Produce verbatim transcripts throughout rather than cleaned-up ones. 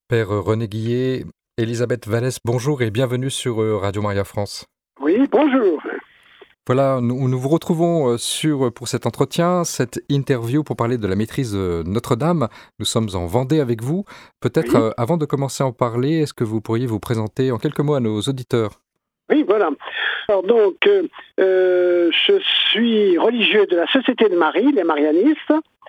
Père René Guillet, Elisabeth Vallès, bonjour et bienvenue sur euh, Radio Maria France. Oui, bonjour. Voilà, nous, nous vous retrouvons euh, sur, pour cet entretien, cette interview pour parler de la maîtrise de Notre-Dame. Nous sommes en Vendée avec vous. Peut-être, Oui, euh, avant de commencer à en parler, est-ce que vous pourriez vous présenter en quelques mots à nos auditeurs? oui, voilà. Alors donc, euh, euh, je suis religieux de la Société de Marie, les Marianistes.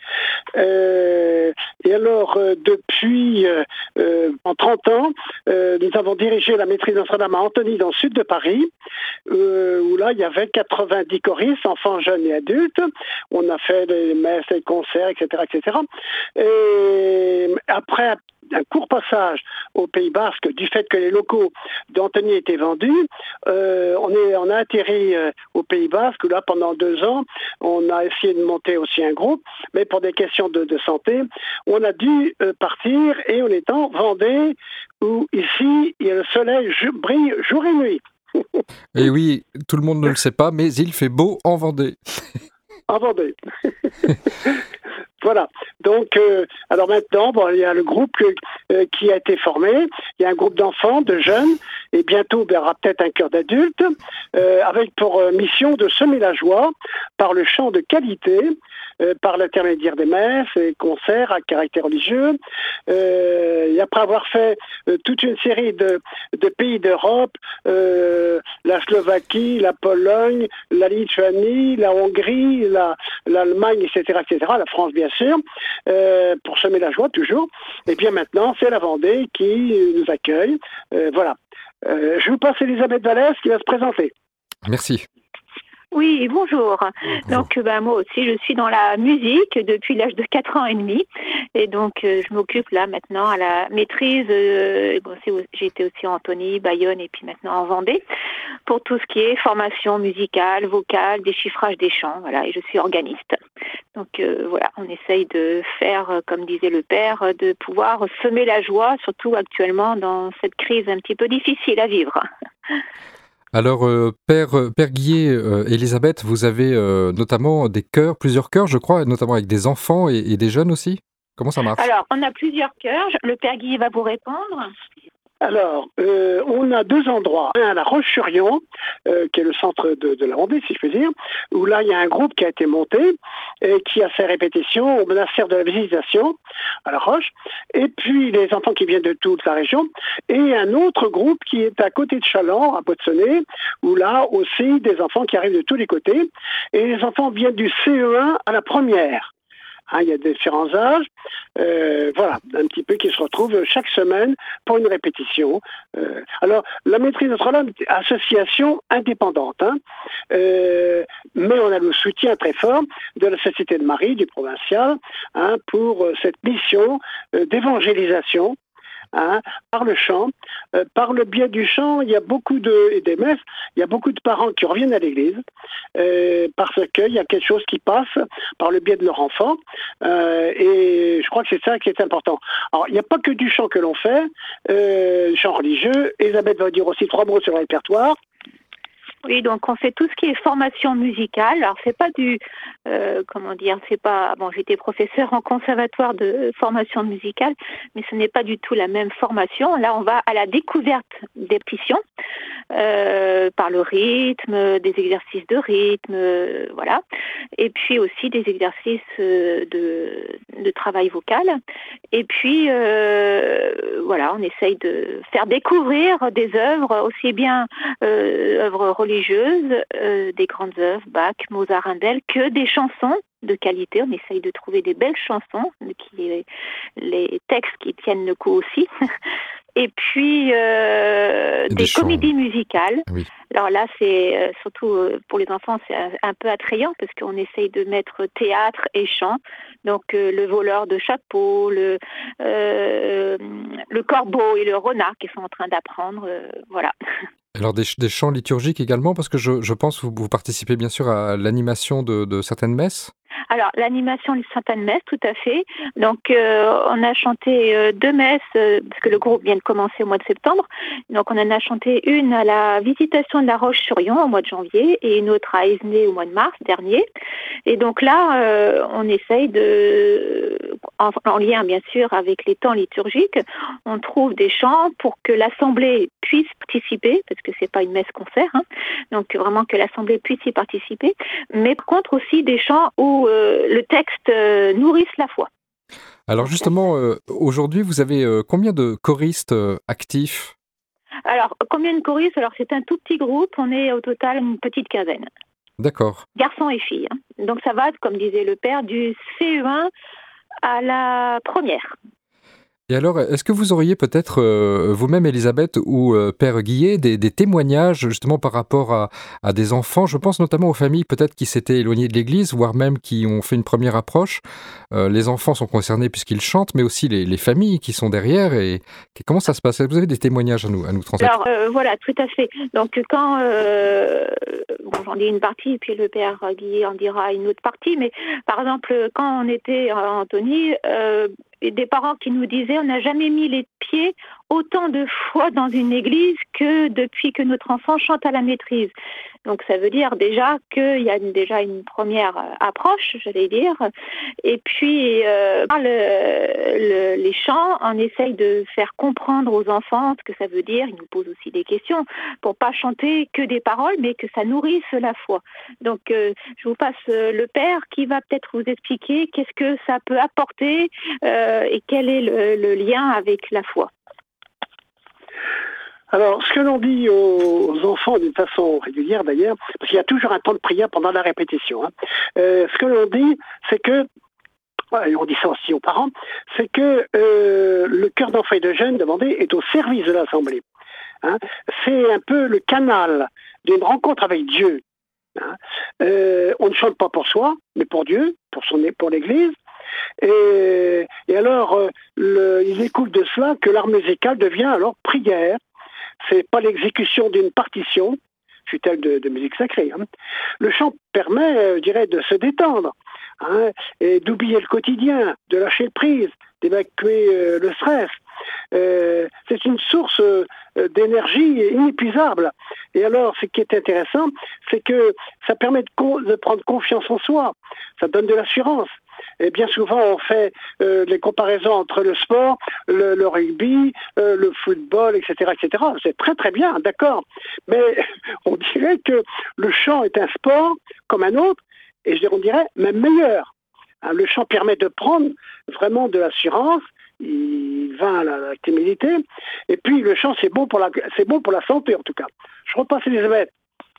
Euh, et alors, euh, depuis euh, euh, en trente ans, euh, nous avons dirigé la maîtrise Notre-Dame à Antony, dans le sud de Paris, euh, où là, il y avait quatre-vingt-dix choristes, enfants, jeunes et adultes. On a fait des messes, des concerts, et cetera, et cetera. Et après un court passage au Pays Basque, du fait que les locaux d'Antony étaient vendus, euh, on, est, on a atterri euh, au Pays Basque, où là, pendant deux ans, on a essayé de monter aussi un groupe, mais pour des questions de, de santé, on a dû euh, partir et on est en Vendée, où ici, il y a le soleil ju- brille jour et nuit. Et oui, tout le monde ne le sait pas, mais il fait beau en Vendée. En Vendée. Voilà. Donc, euh, alors maintenant, bon, il y a le groupe euh, qui a été formé. Il y a un groupe d'enfants, de jeunes, et bientôt, il y aura peut-être un chœur d'adultes, euh, avec pour euh, mission de semer la joie par le chant de qualité, euh, par l'intermédiaire des messes et concerts à caractère religieux. Euh, et après avoir fait euh, toute une série de, de pays d'Europe, euh, la Slovaquie, la Pologne, la Lituanie, la Hongrie, la, l'Allemagne, et cetera, et cetera, la France, bien sûr, euh, pour semer la joie, toujours. Et bien maintenant, c'est la Vendée qui nous accueille. Euh, voilà. Euh, je vous passe Elisabeth Vallès qui va se présenter. Merci. Oui, bonjour. Bonjour. Donc, ben, moi aussi, je suis dans la musique depuis l'âge de quatre ans et demi. Et donc, euh, je m'occupe là maintenant à la maîtrise. Euh, bon, c'est, j'ai été aussi en Antony, Bayonne et puis maintenant en Vendée pour tout ce qui est formation musicale, vocale, déchiffrage des chants. Voilà, et je suis organiste. Donc, euh, voilà, on essaye de faire, euh, comme disait le père, euh, de pouvoir semer la joie, surtout actuellement dans cette crise un petit peu difficile à vivre. Alors, euh, Père, euh, Père Guillet, euh, Elisabeth, vous avez euh, notamment des chœurs, plusieurs chœurs, je crois, notamment avec des enfants et, et des jeunes aussi. Comment ça marche? Alors, on a plusieurs chœurs. Le père Guy va vous répondre. Alors, euh, on a deux endroits. Un à La Roche-sur-Yon, euh, qui est le centre de, de la Vendée, si je puis dire, où là, il y a un groupe qui a été monté et qui a fait répétition au monastère de la Visitation, à La Roche, et puis les enfants qui viennent de toute la région, et un autre groupe qui est à côté de Chaland, à Poinçonnet, où là aussi, des enfants qui arrivent de tous les côtés, et les enfants viennent du C E un à la première. Hein, il y a différents âges, euh, voilà, un petit peu qui se retrouvent chaque semaine pour une répétition. Euh, alors, la maîtrise Notre-Dame est une association indépendante, hein, euh, mais on a le soutien très fort de la Société de Marie, du provincial, hein, pour euh, cette mission euh, d'évangélisation. Hein, par le chant, euh, par le biais du chant, il y a beaucoup de, et des messes, il y a beaucoup de parents qui reviennent à l'église euh, parce qu'il y a quelque chose qui passe par le biais de leur enfant euh, et je crois que c'est ça qui est important. Alors, il n'y a pas que du chant que l'on fait, euh, chant religieux. Elisabeth va dire aussi trois mots sur le répertoire. Oui, donc on fait tout ce qui est formation musicale. Alors c'est pas du, euh, comment dire, c'est pas. Bon, j'étais professeur en conservatoire de formation musicale, mais ce n'est pas du tout la même formation. Là, on va à la découverte des partitions euh, par le rythme, des exercices de rythme, euh, voilà, et puis aussi des exercices euh, de, de travail vocal. Et puis euh, voilà, on essaye de faire découvrir des œuvres aussi bien euh, œuvres religieuses, euh, des grandes œuvres, Bach, Mozart, Handel, que des chansons de qualité. On essaye de trouver des belles chansons, qui, les textes qui tiennent le coup aussi. Et puis euh, Et des des chants. comédies musicales. Oui. Alors là, c'est euh, surtout euh, pour les enfants, c'est un, un peu attrayant parce qu'on essaye de mettre théâtre et chant. Donc euh, le voleur de chapeau, le euh, le corbeau et le renard qui sont en train d'apprendre, euh, voilà. Alors des, ch- des chants liturgiques également, parce que je, je pense que vous, vous participez bien sûr à l'animation de, de certaines messes. Alors, l'animation du Sainte Messe, tout à fait. Donc, euh, on a chanté euh, deux messes, euh, parce que le groupe vient de commencer au mois de septembre. Donc, on en a chanté une à la Visitation de la Roche-sur-Yon au mois de janvier et une autre à Aizenay au mois de mars dernier. Et donc là, euh, on essaye de, en, en lien bien sûr avec les temps liturgiques, on trouve des chants pour que l'Assemblée puisse participer, parce que c'est pas une messe-concert, hein, donc vraiment que l'Assemblée puisse y participer, mais par contre aussi des chants où euh, le texte euh, nourrisse la foi. Alors justement, euh, aujourd'hui, vous avez euh, combien de choristes euh, actifs? Alors, combien de choristes? Alors, c'est un tout petit groupe, on est au total une petite quinzaine. D'accord. Garçons et filles. Hein. Donc ça va, comme disait le père, du C E un à la première. Et alors, est-ce que vous auriez peut-être, euh, vous-même, Elisabeth, ou euh, Père Guillet, des, des témoignages justement par rapport à, à des enfants? Je pense notamment aux familles peut-être qui s'étaient éloignées de l'Église, voire même qui ont fait une première approche. Euh, les enfants sont concernés puisqu'ils chantent, mais aussi les, les familles qui sont derrière. Et comment ça se passe? Vous avez des témoignages à nous, à nous transmettre? Alors euh, voilà, tout à fait. Donc quand, euh, bon, j'en dis une partie, et puis le Père Guillet en dira une autre partie, mais par exemple, quand on était à Antony, euh, des parents qui nous disaient on n'a jamais mis les pieds autant de fois dans une église que depuis que notre enfant chante à la maîtrise. Donc ça veut dire déjà qu'il y a une, déjà une première approche, j'allais dire. Et puis euh, le, le, les chants, on essaye de faire comprendre aux enfants ce que ça veut dire. Ils nous posent aussi des questions pour pas chanter que des paroles, mais que ça nourrisse la foi. Donc euh, je vous passe euh, le Père qui va peut-être vous expliquer qu'est-ce que ça peut apporter euh, et quel est le, le lien avec la foi. Alors, ce que l'on dit aux enfants d'une façon régulière d'ailleurs, parce qu'il y a toujours un temps de prière pendant la répétition, hein, euh, ce que l'on dit, c'est que, et on dit ça aussi aux parents, c'est que euh, le cœur d'enfant et de jeune demandé est au service de l'Assemblée. Hein. C'est un peu le canal d'une rencontre avec Dieu. Hein. Euh, on ne chante pas pour soi, mais pour Dieu, pour, son, pour l'Église. Et, et alors, euh, le, il découle de cela que l'art musical devient alors prière. C'est pas l'exécution d'une partition, fut-elle de, de musique sacrée. Hein. Le chant permet, euh, je dirais, de se détendre, hein, et d'oublier le quotidien, de lâcher prise, d'évacuer euh, le stress. Euh, c'est une source euh, d'énergie inépuisable. Et alors, ce qui est intéressant, c'est que ça permet de, co- de prendre confiance en soi. Ça donne de l'assurance. Et bien souvent, on fait euh, les comparaisons entre le sport, le, le rugby, euh, le football, et cetera, et cetera. C'est très très bien, d'accord. Mais on dirait que le chant est un sport comme un autre, et je dirais, on dirait même meilleur. Hein, le chant permet de prendre vraiment de l'assurance. Il va à la, la timidité. Et puis le chant, c'est bon pour la, c'est bon pour la santé en tout cas. Je repasse Elisabeth.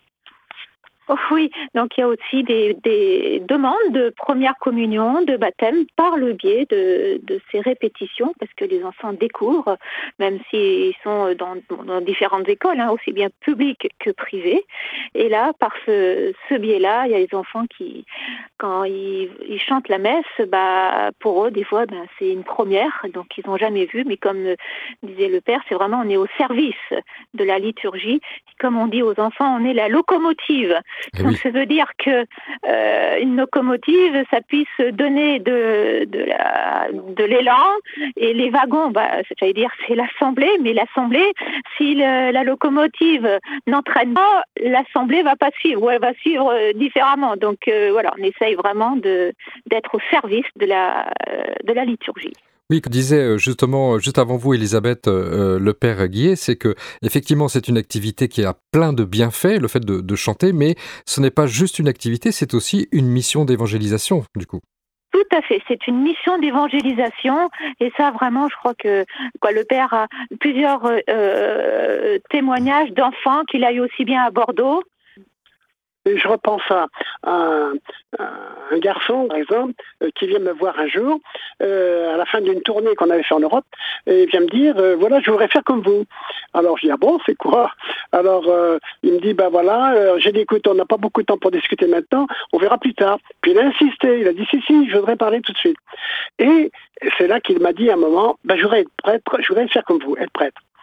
Oh oui, donc il y a aussi des, des demandes de première communion, de baptême par le biais de, de ces répétitions, parce que les enfants découvrent, même s'ils sont dans, dans différentes écoles, hein, aussi bien publiques que privées. Et là, par ce, ce biais-là, il y a des enfants qui, quand ils, ils chantent la messe, bah, pour eux, des fois, bah, c'est une première, donc ils n'ont jamais vu, mais comme disait le Père, c'est vraiment, on est au service de la liturgie. Comme on dit aux enfants, on est la locomotive. Eh Donc oui. ça veut dire que euh, une locomotive, ça puisse donner de, de, la, de l'élan, et les wagons, bah, j'allais dire c'est l'assemblée, mais l'assemblée, si le, la locomotive n'entraîne pas, l'assemblée va pas suivre, ou elle va suivre euh, différemment. Donc euh, voilà, on essaye vraiment de, d'être au service de la, de la liturgie. Oui, que disait justement, juste avant vous, Elisabeth, euh, le Père Guillet, c'est que effectivement c'est une activité qui a plein de bienfaits, le fait de, de chanter, mais ce n'est pas juste une activité, c'est aussi une mission d'évangélisation, du coup. Tout à fait, c'est une mission d'évangélisation, et ça vraiment, je crois que quoi, le Père a plusieurs euh, témoignages d'enfants qu'il a eu aussi bien à Bordeaux. Et je repense à, à, à un garçon, par exemple, euh, qui vient me voir un jour, euh, à la fin d'une tournée qu'on avait fait en Europe, et il vient me dire, euh, voilà, je voudrais faire comme vous. Alors je dis, ah bon, c'est quoi? Alors euh, il me dit, ben voilà, euh, j'ai dit, écoute, on n'a pas beaucoup de temps pour discuter maintenant, on verra plus tard. Puis il a insisté, il a dit, si, si, je voudrais parler tout de suite. Et c'est là qu'il m'a dit à un moment, ben je voudrais être prêtre, je voudrais faire comme vous, être prêtre.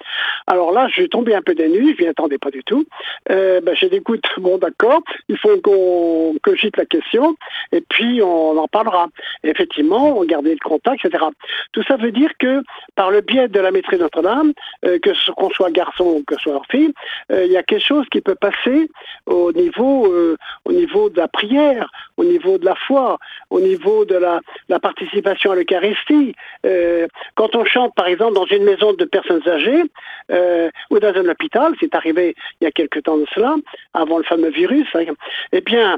Alors là, je suis tombé un peu des nues, je m'y attendais pas du tout. Euh, ben, j'ai dit, écoute, bon d'accord, il faut qu'on que j'ite la question, et puis on en parlera. Et effectivement, on gardait le contact, et cetera. Tout ça veut dire que par le biais de la maîtrise de Notre-Dame, euh, que ce qu'on soit garçon ou que ce soit fille, euh, il y a quelque chose qui peut passer au niveau, euh, au niveau de la prière, au niveau de la foi, au niveau de la, la participation à l'Eucharistie. Euh, quand on chante, par exemple, dans une maison de personnes âgées, euh, ou dans un hôpital, c'est arrivé il y a quelque temps de cela, avant le fameux virus, hein, eh bien,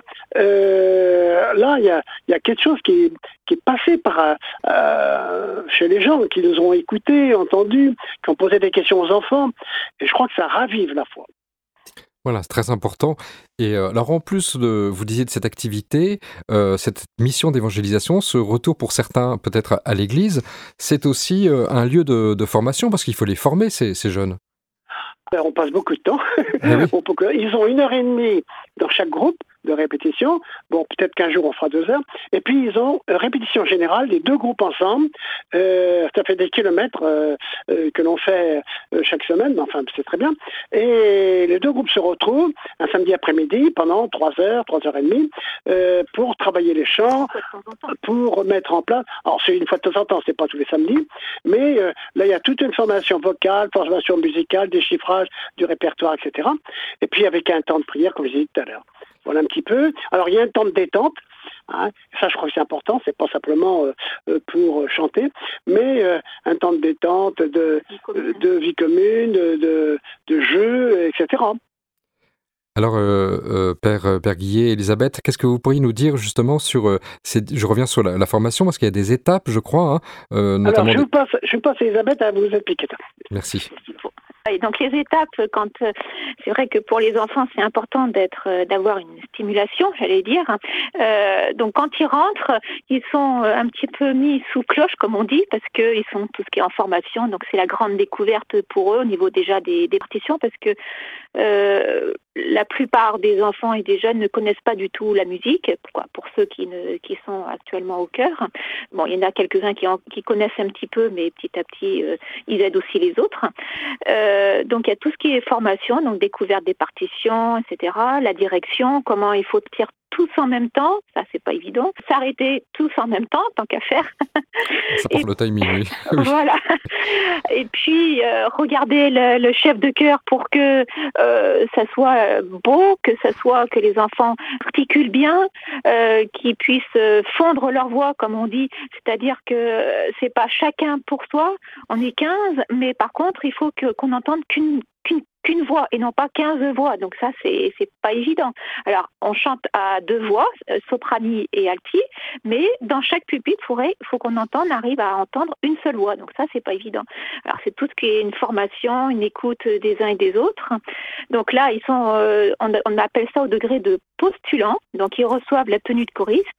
euh, là, il y a, il y a quelque chose qui, qui est passé par, euh, chez les gens, qui nous ont écoutés, entendus, qui ont posé des questions aux enfants, et je crois que ça ravive la foi. Voilà, c'est très important. Et euh, alors en plus de, vous disiez de cette activité, euh, cette mission d'évangélisation, ce retour pour certains peut-être à l'église, c'est aussi euh, un lieu de, de formation parce qu'il faut les former, ces, ces jeunes. On passe beaucoup de temps. Ah oui. Ils ont une heure et demie dans chaque groupe de répétition. Bon, peut-être qu'un jour on fera deux heures. Et puis ils ont euh, répétition générale, les deux groupes ensemble. Euh, ça fait des kilomètres euh, euh, que l'on fait euh, chaque semaine, mais enfin c'est très bien. Et les deux groupes se retrouvent un samedi après-midi pendant trois heures, trois heures et demie, euh, pour travailler les chants, pour mettre en place. Alors c'est une fois de temps en temps, c'est pas tous les samedis, mais euh, là il y a toute une formation vocale, formation musicale, déchiffrage du répertoire, et cetera. Et puis avec un temps de prière, comme je disais tout à l'heure. Voilà un petit peu. Alors il y a un temps de détente, hein. Ça je crois que c'est important, c'est pas simplement euh, pour chanter, mais euh, un temps de détente, de, de vie commune, de, de, de jeu, et cetera. Alors, euh, euh, Père, Père Guillet, Elisabeth, qu'est-ce que vous pourriez nous dire justement sur, euh, ces, je reviens sur la, la formation, parce qu'il y a des étapes, je crois, hein, euh, notamment... Alors, je des... vous passe, je vous passe Elisabeth à vous expliquer ça. Merci. Et donc les étapes, quand euh, c'est vrai que pour les enfants c'est important d'être, euh, d'avoir une stimulation, j'allais dire. Euh, donc quand ils rentrent, ils sont euh, un petit peu mis sous cloche, comme on dit, parce que ils sont tout ce qui est en formation. Donc c'est la grande découverte pour eux au niveau déjà des, des partitions, parce que euh, la plupart des enfants et des jeunes ne connaissent pas du tout la musique. Pourquoi ? Pour ceux qui ne qui sont actuellement au chœur. Bon, il y en a quelques-uns qui, en, qui connaissent un petit peu, mais petit à petit euh, ils aident aussi les autres. Euh, Euh, donc il y a tout ce qui est formation, donc découverte des partitions, et cetera. La direction, comment il faut tirer tous en même temps, ça c'est pas évident. S'arrêter tous en même temps, tant qu'à faire. Ça porte Et, le timing, oui. Voilà. Et puis euh, regarder le, le chef de chœur pour que euh, ça soit beau, que ça soit que les enfants articulent bien, euh, qu'ils puissent fondre leur voix, comme on dit. C'est-à-dire que c'est pas chacun pour soi. On est quinze, mais par contre il faut que qu'on n'entende qu'une qu'une qu'une voix et non pas quinze voix. Donc ça, c'est c'est pas évident. Alors, on chante à deux voix, euh, soprani et alti, mais dans chaque pupitre, il faudrait, faut qu'on entende, arrive à entendre une seule voix. Donc ça, c'est pas évident. Alors, c'est tout ce qui est une formation, une écoute des uns et des autres. Donc là, ils sont, euh, on, on appelle ça au degré de postulant. Donc, ils reçoivent la tenue de choriste.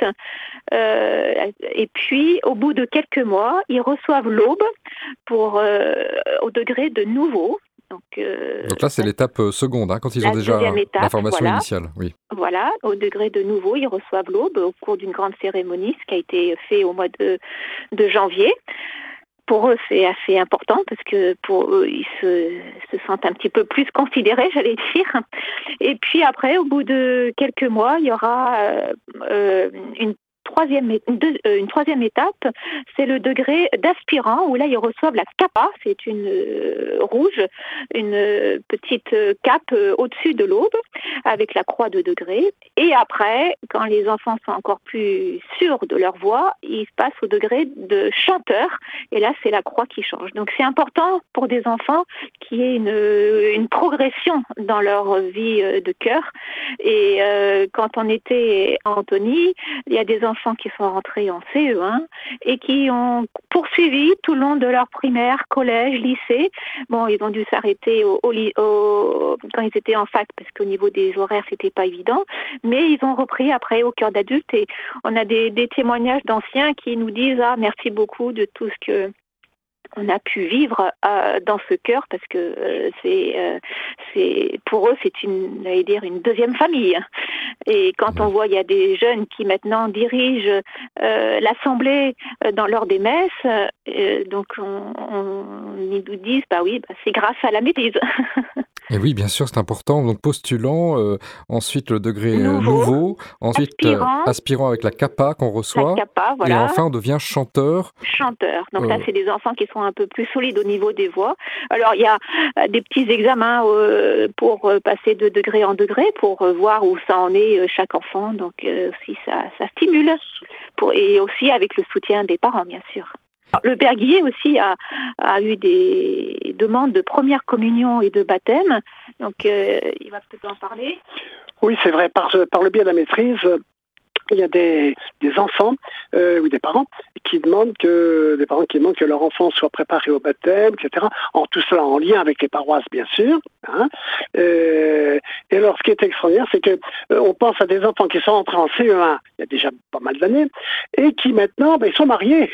Euh, et puis, au bout de quelques mois, ils reçoivent l'aube pour, euh, au degré de nouveau. Donc, euh, Donc là, c'est l'étape seconde, hein, quand ils ont déjà étape, la formation voilà. initiale. Oui. Voilà, au degré de nouveau, ils reçoivent l'aube au cours d'une grande cérémonie, ce qui a été fait au mois de, de janvier. Pour eux, c'est assez important parce que pour eux, ils se, se sentent un petit peu plus considérés, j'allais dire. Et puis après, au bout de quelques mois, il y aura euh, euh, une Troisième, une, deux, une troisième étape, c'est le degré d'aspirant, où là, ils reçoivent la capa, c'est une euh, rouge, une euh, petite cape euh, au-dessus de l'aube, avec la croix de degré. Et après, quand les enfants sont encore plus sûrs de leur voix, ils passent au degré de chanteur, et là, c'est la croix qui change. Donc, c'est important pour des enfants qu'il y ait une, une progression dans leur vie de chœur. Et euh, quand on était à Antony, il y a des enfants qui sont rentrés en C E un et qui ont poursuivi tout le long de leur primaire, collège, lycée. Bon, ils ont dû s'arrêter au, au, au, quand ils étaient en fac parce qu'au niveau des horaires, c'était pas évident. Mais ils ont repris après au cœur d'adulte et on a des, des témoignages d'anciens qui nous disent « Ah, merci beaucoup de tout ce que on a pu vivre euh, dans ce chœur parce que euh, c'est, euh, c'est pour eux c'est une, j'allais dire une deuxième famille. Et quand on voit il y a des jeunes qui maintenant dirigent euh, l'assemblée euh, dans l'heure des messes, euh, donc on, on, ils nous disent bah oui bah, c'est grâce à la maîtrise. Et oui, bien sûr, c'est important. Donc postulant, euh, ensuite le degré euh, Nouveau, nouveau, ensuite euh, aspirant, aspirant avec la capa qu'on la reçoit, capa, et voilà. enfin on devient chanteur. Chanteur. Donc Euh, là, c'est des enfants qui sont un peu plus solides au niveau des voix. Alors, il y a euh, des petits examens euh, pour euh, passer de degré en degré, pour euh, voir où ça en est euh, chaque enfant. Donc, euh, aussi, ça, ça stimule. Pour, et aussi avec le soutien des parents, bien sûr. Alors, le père Guillet aussi a, a eu des demandes de première communion et de baptême. Donc, euh, il va peut-être en parler. Oui, c'est vrai, par, par le biais de la maîtrise, il y a des, des enfants euh, ou des parents qui demandent que des parents qui demandent que leur enfant soit préparé au baptême, et cetera. En tout cela en lien avec les paroisses, bien sûr. Hein. Euh, et alors, ce qui est extraordinaire, c'est que euh, on pense à des enfants qui sont entrés en C E un il y a déjà pas mal d'années et qui maintenant, ben, ils sont mariés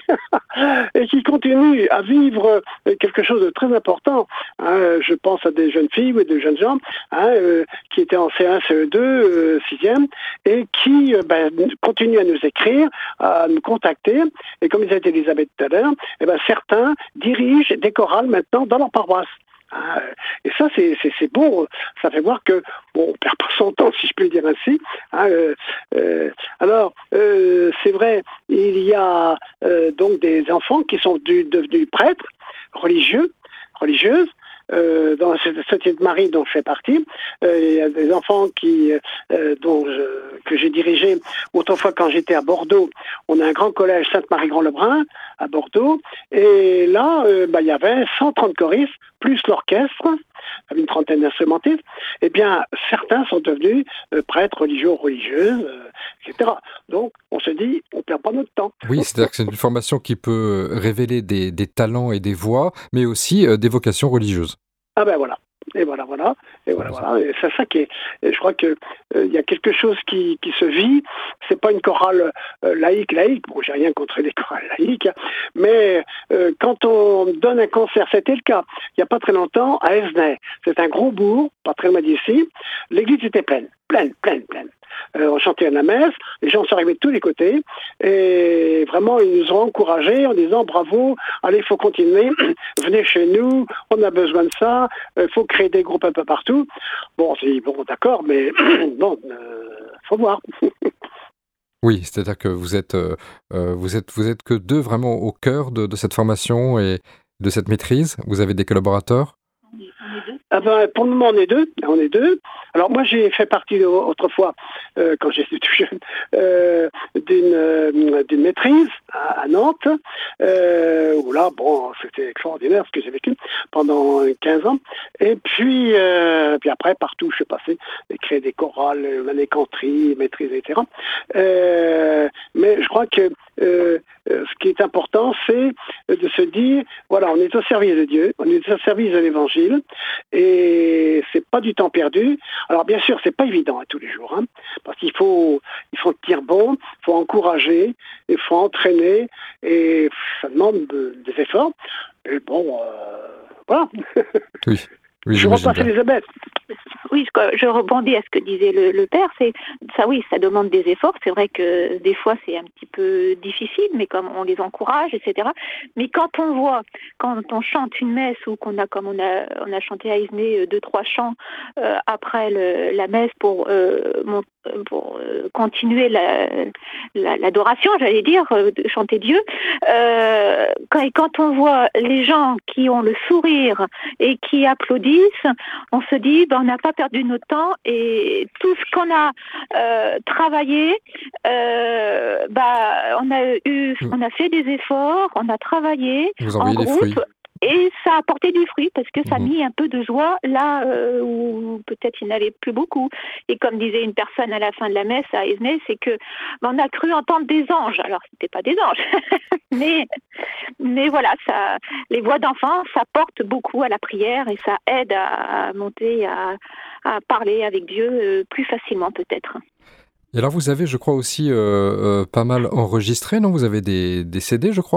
et qui continuent à vivre euh, quelque chose de très important. Hein. Je pense à des jeunes filles ou des jeunes gens hein, euh, qui étaient en C E un, C E deux, euh, sixième et qui euh, ben, continuent à nous écrire, à nous contacter. Et comme disait Elisabeth tout à l'heure, eh ben, certains dirigent des chorales maintenant dans leur paroisse. Hein, et ça, c'est, c'est, c'est beau. Ça fait voir que bon, on perd pas son temps, si je peux le dire ainsi. Hein, euh, euh, alors, euh, c'est vrai, il y a euh, donc des enfants qui sont du, devenus prêtres religieux, religieuses. Euh, dans la Société de Marie dont je fais partie, euh, il y a des enfants qui, euh, dont je, que j'ai dirigé autrefois quand j'étais à Bordeaux. On a un grand collège Sainte-Marie-Grand-Lebrun à Bordeaux, et là, euh, bah, il y avait cent trente choristes, plus l'orchestre, avec une trentaine d'instrumentistes. Eh bien, certains sont devenus euh, prêtres religieux ou religieuses, euh, et cetera. Donc, on se dit, on ne perd pas notre temps. Oui, c'est-à-dire que c'est une formation qui peut révéler des, des talents et des voix, mais aussi euh, des vocations religieuses. Ah ben voilà, et voilà, voilà, et voilà, voilà. Et c'est ça qui est. Et je crois que il euh, y a quelque chose qui, qui se vit. C'est pas une chorale euh, laïque, laïque. Bon, j'ai rien contre les chorales laïques, mais euh, quand on donne un concert, c'était le cas. Il y a pas très longtemps à Esnay. C'est un gros bourg, pas très loin d'ici. L'église était pleine, pleine, pleine, pleine. Euh, on chantait à la messe, les gens sont arrivés de tous les côtés et vraiment ils nous ont encouragés en disant bravo, allez, il faut continuer, venez chez nous, on a besoin de ça, il euh, faut créer des groupes un peu partout. Bon, on s'est dit bon d'accord, mais bon, euh, faut voir. Oui, c'est-à-dire que vous êtes, euh, vous êtes, vous êtes que deux vraiment au cœur de, de cette formation et de cette maîtrise. Vous avez des collaborateurs? Ah ben, pour le moment, on est deux. On est deux. Alors moi, j'ai fait partie autrefois, euh, quand j'étais tout jeune, euh, d'une, euh, d'une maîtrise à, à Nantes, euh, où là, bon, c'était extraordinaire ce que j'ai vécu pendant quinze ans. Et puis, euh, puis après, partout où je suis passé, j'ai créé des chorales, manécanterie, maîtrise, et cetera. Euh, mais je crois que euh, ce qui est important, c'est de se dire, voilà, on est au service de Dieu, on est au service de l'Évangile, et c'est pas du temps perdu. Alors bien sûr, c'est pas évident hein, tous les jours, hein, parce qu'il faut, il faut tenir bon, il faut encourager, il faut entraîner, et ça demande de, des efforts. Et bon, euh, voilà. Oui. Oui, je repasse Elisabeth. Oui, je rebondis à ce que disait le, le père. C'est ça, oui, ça demande des efforts. C'est vrai que des fois c'est un petit peu difficile, mais comme on les encourage, et cetera. Mais quand on voit, quand on chante une messe ou qu'on a, comme on a, on a chanté à Isnay deux trois chants euh, après le, la messe pour, euh, mon, pour euh, continuer la, la, l'adoration, j'allais dire, euh, de chanter Dieu. Euh, quand, et quand on voit les gens qui ont le sourire et qui applaudissent, on se dit ben, on n'a pas perdu notre temps et tout ce qu'on a euh, travaillé, euh, bah, on a eu, on a fait des efforts, on a travaillé en groupe. Et ça a apporté du fruit parce que ça a mis un peu de joie là euh, où peut-être il n'avait plus beaucoup. Et comme disait une personne à la fin de la messe à Esnay, c'est que ben, on a cru entendre des anges. Alors c'était pas des anges, mais mais voilà, ça, les voix d'enfants, ça porte beaucoup à la prière et ça aide à, à monter, à, à parler avec Dieu euh, plus facilement peut-être. Et alors vous avez, je crois aussi euh, euh, pas mal enregistré, non? Vous avez des, des C D, je crois?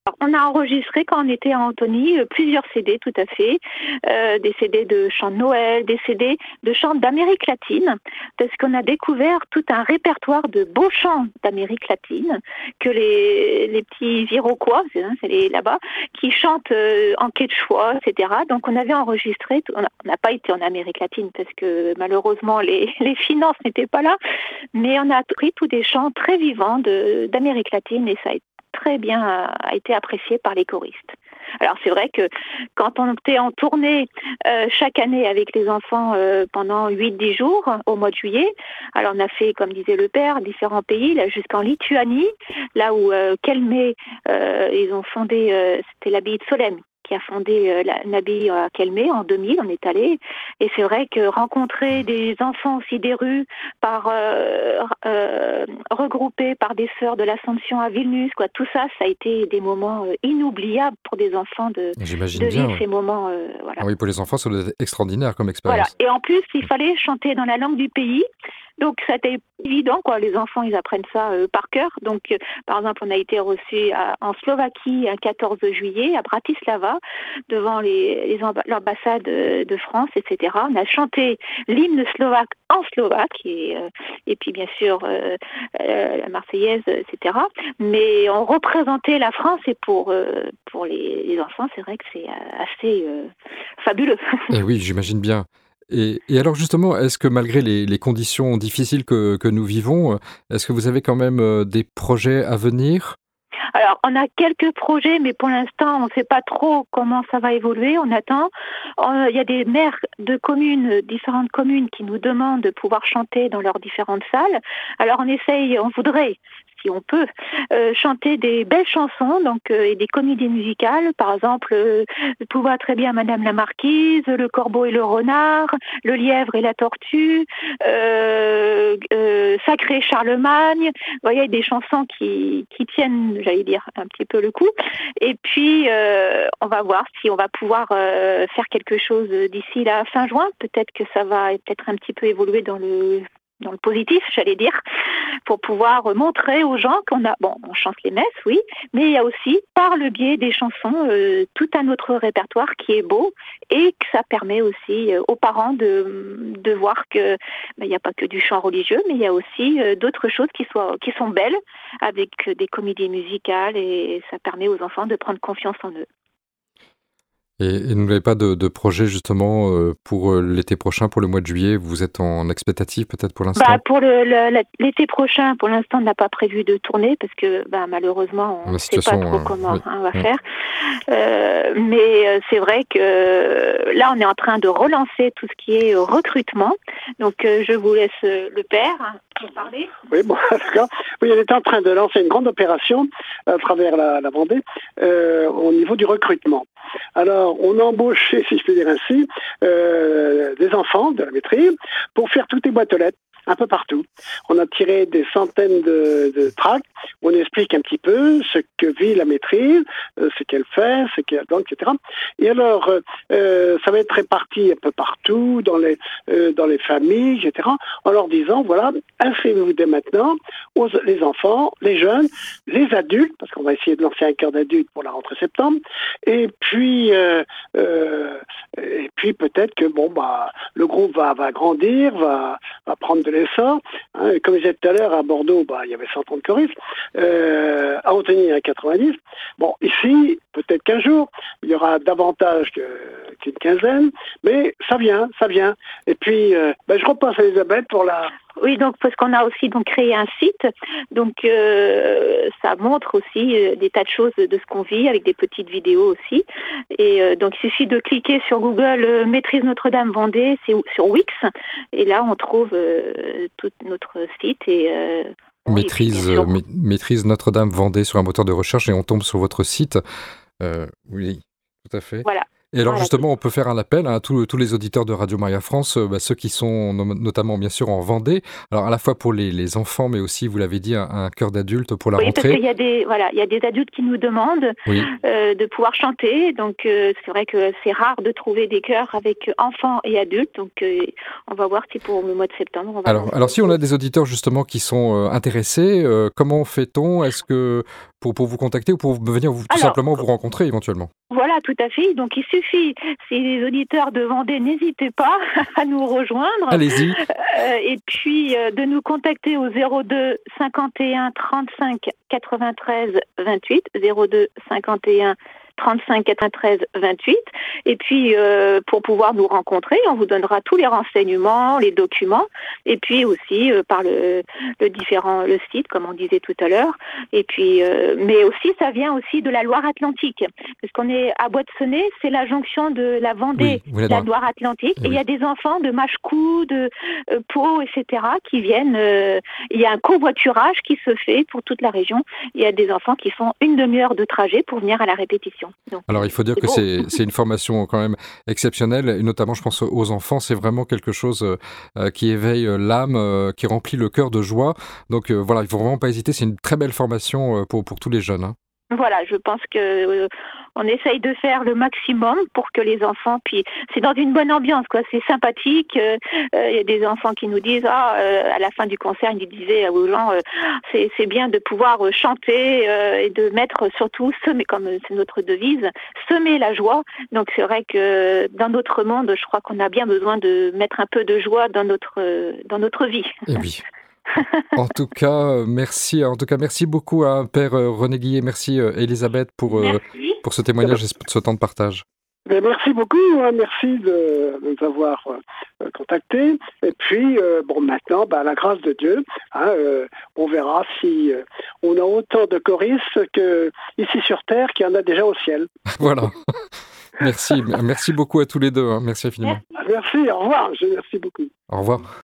On a enregistré quand on était à Antony plusieurs C D, tout à fait, euh, des C D de chants de Noël, des C D de chants d'Amérique latine, parce qu'on a découvert tout un répertoire de beaux chants d'Amérique latine que les, les petits Iroquois, c'est, hein, c'est les là-bas, qui chantent euh, en quechua, et cetera. Donc on avait enregistré, on n'a pas été en Amérique latine parce que malheureusement les, les finances n'étaient pas là, mais on a pris tous des chants très vivants de, d'Amérique latine et ça a été très bien a été apprécié par les choristes. Alors c'est vrai que quand on était en tournée euh, chaque année avec les enfants euh, pendant huit dix jours au mois de juillet, alors on a fait, comme disait le père, différents pays, là jusqu'en Lituanie, là où euh, Kelmé, euh, ils ont fondé, euh, c'était l'abbaye de Solesmes, qui a fondé euh, la, l'abbaye à Kelmé en deux mille, on est allé. Et c'est vrai que rencontrer des enfants aussi des rues, par euh, euh, regroupés par des sœurs de l'Assomption à Vilnius, quoi, tout ça, ça a été des moments euh, inoubliables pour des enfants de, J'imagine de bien, vivre oui. ces moments. Euh, voilà. Ah oui, pour les enfants, ça doit être extraordinaire comme Voilà. expérience. Et en plus, il fallait chanter dans la langue du pays. Donc, ça a été évident, quoi. Les enfants, ils apprennent ça euh, par cœur. Donc, euh, par exemple, on a été reçus à, en Slovaquie un quatorze juillet, à Bratislava, devant les, les amb- l'ambassade de, de France, et cetera. On a chanté l'hymne slovaque en slovaque, et, euh, et puis, bien sûr, euh, euh, la Marseillaise, et cetera. Mais on représentait la France, et pour, euh, pour les, les enfants, c'est vrai que c'est assez euh, fabuleux. Eh oui, j'imagine bien. Et, et alors justement, est-ce que malgré les, les conditions difficiles que, que nous vivons, euh, est-ce que vous avez quand même euh, des projets à venir? Alors, on a quelques projets, mais pour l'instant, on ne sait pas trop comment ça va évoluer. On attend. Euh, Il y a des maires de communes, différentes communes, qui nous demandent de pouvoir chanter dans leurs différentes salles. Alors, on essaye, on voudrait, si on peut, euh, chanter des belles chansons, donc euh, et des comédies musicales. Par exemple, euh, tout va très bien, Madame la Marquise, Le Corbeau et le Renard, Le Lièvre et la Tortue, euh, euh, Sacré Charlemagne. Vous voyez, des chansons qui, qui tiennent, j'allais dire, un petit peu le coup. Et puis, euh, on va voir si on va pouvoir euh, faire quelque chose d'ici la fin juin. Peut-être que ça va peut-être un petit peu évoluer dans le dans le positif, j'allais dire, pour pouvoir montrer aux gens qu'on a, bon, on chante les messes, oui, mais il y a aussi, par le biais des chansons, euh, tout un autre répertoire qui est beau et que ça permet aussi euh, aux parents de, de voir que ben, il n'y a pas que du chant religieux, mais il y a aussi euh, d'autres choses qui, soient, qui sont belles avec des comédies musicales et ça permet aux enfants de prendre confiance en eux. Et, et vous n'avez pas de, de projet justement euh, pour euh, l'été prochain, pour le mois de juillet? Vous êtes en expectative peut-être pour l'instant? Bah, pour le, le, l'été prochain, pour l'instant, on n'a pas prévu de tourner parce que bah, malheureusement, on ne sait pas trop euh, comment oui. hein, on va oui. faire. Euh, mais euh, c'est vrai que euh, là, on est en train de relancer tout ce qui est euh, recrutement. Donc, euh, je vous laisse euh, le père hein, pour parler. Oui, bon, d'accord. Oui, elle est en train de lancer une grande opération à travers la, la Vendée euh, au niveau du recrutement. Alors, on a embauché, si je peux dire ainsi, euh, des enfants de la maîtrise pour faire toutes les boîtes aux lettres, un peu partout. On a tiré des centaines de, de tracts où on explique un petit peu ce que vit la maîtrise, euh, ce qu'elle fait, ce qu'elle donne, et cetera. Et alors, euh, ça va être réparti un peu partout, dans les, euh, dans les familles, et cetera, en leur disant, voilà, inscrivez-vous dès maintenant, aux, les enfants, les jeunes, les adultes, parce qu'on va essayer de lancer un cœur d'adultes pour la rentrée septembre, et puis, euh, euh, et puis peut-être que bon, bah, le groupe va, va grandir, va, va prendre de l'essor. Hein. Comme je disais tout à l'heure, à Bordeaux, bah, il y avait cent trente choristes. Euh, à Antony, il y en a quatre-vingt-dix. Bon, ici, peut-être qu'un jour, il y aura davantage que, qu'une quinzaine, mais ça vient, ça vient. Et puis, euh, ben, je repasse à Elisabeth pour la... Oui, donc parce qu'on a aussi donc créé un site, donc euh, ça montre aussi euh, des tas de choses de ce qu'on vit avec des petites vidéos aussi. Et euh, donc il suffit de cliquer sur Google euh, Maîtrise Notre-Dame Vendée, c'est sur Wix, et là on trouve euh, tout notre site et euh, Maîtrise, sûr... euh, maîtrise Notre-Dame Vendée sur un moteur de recherche et on tombe sur votre site. Euh, oui, tout à fait. Voilà. Et alors Voilà. justement, on peut faire un appel à tous, tous les auditeurs de Radio Maria France, euh, bah, ceux qui sont no- notamment bien sûr en Vendée, alors à la fois pour les, les enfants, mais aussi, vous l'avez dit, un, un chœur d'adultes pour la Oui, parce rentrée. qu'il y a des voilà, il y a des adultes qui nous demandent Oui. euh, de pouvoir chanter. Donc euh, c'est vrai que c'est rare de trouver des chœurs avec enfants et adultes. Donc euh, on va voir si pour le mois de septembre. On va Alors, alors si on a des auditeurs justement qui sont euh, intéressés, euh, comment fait-on? Est-ce que pour, pour vous contacter ou pour venir vous, tout Alors, simplement vous rencontrer éventuellement? Voilà, tout à fait. Donc il suffit, si les auditeurs de Vendée, n'hésitez pas à nous rejoindre. Allez-y. Euh, et puis euh, de nous contacter au zéro deux cinquante et un trente-cinq quatre-vingt-treize vingt-huit, zéro deux cinquante et un trente-cinq quatre-vingt-treize vingt-huit. Et puis euh, pour pouvoir nous rencontrer, on vous donnera tous les renseignements, les documents, et puis aussi euh, par le, le différent le site, comme on disait tout à l'heure. Et puis, euh, mais aussi ça vient aussi de la Loire-Atlantique, parce qu'on est à Boîte-Senez, c'est la jonction de la Vendée, Oui, vous êtes la dans- Loire-Atlantique, Eh et il oui. y a des enfants de Mâchecoul, de euh, Pau, et cetera, qui viennent. euh, il y a un covoiturage qui se fait pour toute la région. Il y a des enfants qui font une demi-heure de trajet pour venir à la répétition. Donc, Alors il faut dire c'est que beau. c'est c'est une formation quand même exceptionnelle, et notamment je pense aux enfants, c'est vraiment quelque chose euh, euh, qui éveille euh, l'âme, euh, qui remplit le cœur de joie. Donc euh, voilà, il faut vraiment pas hésiter, c'est une très belle formation euh, pour, pour tous les jeunes, hein. Voilà, je pense que euh, on essaye de faire le maximum pour que les enfants, puis c'est dans une bonne ambiance, quoi. C'est sympathique. Il euh, euh, y a des enfants qui nous disent, ah, euh, à la fin du concert, ils disaient aux gens, euh, c'est c'est bien de pouvoir euh, chanter euh, et de mettre surtout semer, comme c'est notre devise, semer la joie. Donc c'est vrai que dans notre monde, je crois qu'on a bien besoin de mettre un peu de joie dans notre euh, dans notre vie. Et oui. En tout cas, euh, merci. En tout cas, merci beaucoup à Père euh, René Guillet. Merci euh, Elisabeth pour, euh, Merci. pour ce témoignage et ce ce temps de partage. Mais merci beaucoup, hein, merci de, de nous avoir euh, contactés. Et puis, euh, bon, maintenant, bah, à la grâce de Dieu, hein, euh, on verra si euh, on a autant de choristes que ici sur Terre qu'il y en a déjà au ciel. Voilà. Merci. Merci beaucoup à tous les deux, hein. Merci infiniment. Merci, au revoir, je merci beaucoup. Au revoir.